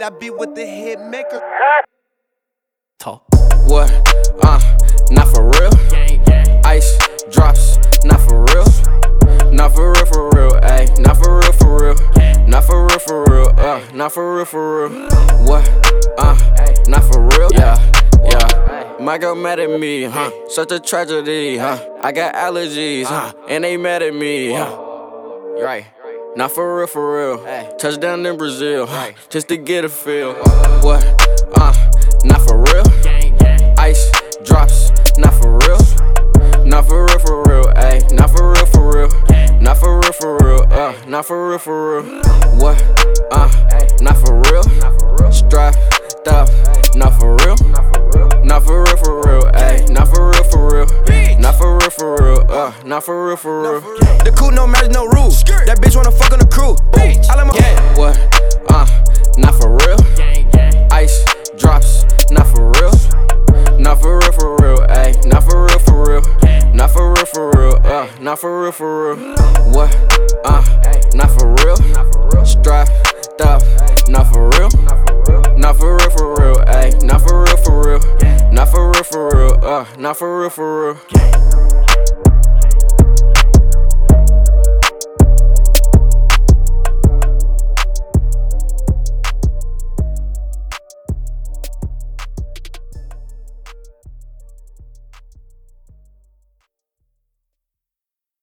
I be with the hit maker. Talk. What? Not for real. Ice drops, not for real. Not for real, ayy. Not for real. Not for real, not for real. What? Not for real. Yeah. My girl mad at me, such a tragedy, I got allergies, and they mad at me, Right. Not for real. Touchdown in Brazil, just to get a feel. What? Not for real. Ice drops, not for real. Not for real, ayy. Not for real. Not for real, not for real. What? Not for real. Strapped up, not for real. Not for real, ayy. Not for real. Not for real, not for real. The cool, no marriage, no rules. That bitch wanna fuck on the crew. I like my What? Not for real. Ice drops, not for real. Not for real, ayy. Not for real. Not for real, not for real. What? Not for real. Strapped up, not for real. Not for real, ayy. Not for real. Not for real, not for real.